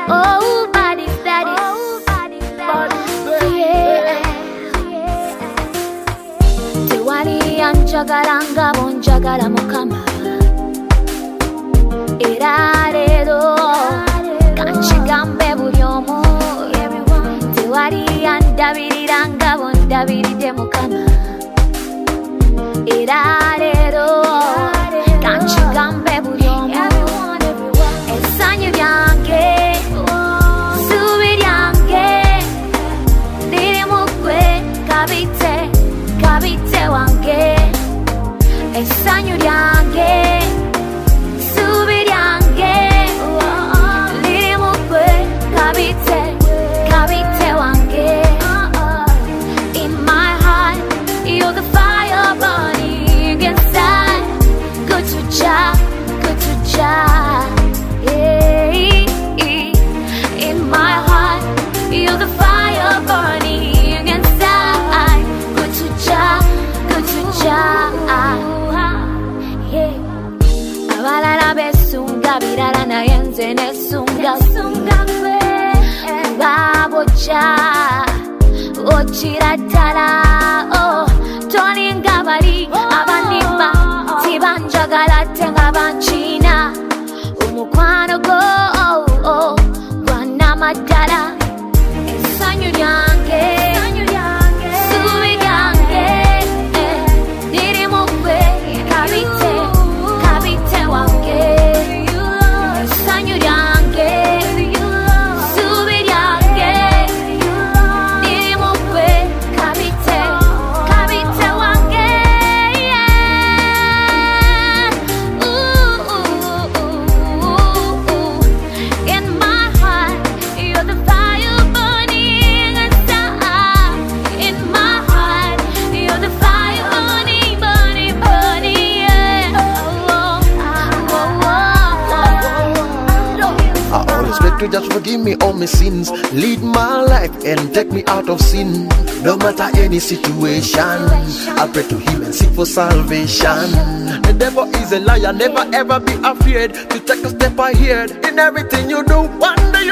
Oh, body steady. Tewali anjagala nga bonjagala mukama. Era leero kankigambe buli omu. Tewali andabirira nga bondabiridde mukama. Era leero kankigambe buli omu. Essanyu lyange, ssuubi lyange liri mu ggwe, kabite wange. Essanyu lyange, ssuubi lyange liri mu ggwe, kabite wange. In my heart, you're the fire burning inside. Good to Jah, yeah. In my heart, you're the fire burning inside. Good to Jah, yeah. Abalala besunga birala naye nze nesunga kuba bojja okira ddala. Oh, tolinga bali abanimba tibanjagala ate nga bankina. Omukwano gwo gwannamaddala. Essanyu lyange, ssuubi lyange liri mu ggwe, kabite wange. Essanyu lyange, ssuubi lyange liri mu ggwe, kabite wange, yeah. In my heart, you're the fire burning inside. In my heart, you're the fire burning, yeah. I always beg to just forgive me all my sins. Lead my life and take me out of sin. No matter any situation, I pray to him and seek for salvation. The devil is a liar, never ever be afraid to take a step ahead. In everything you do, one day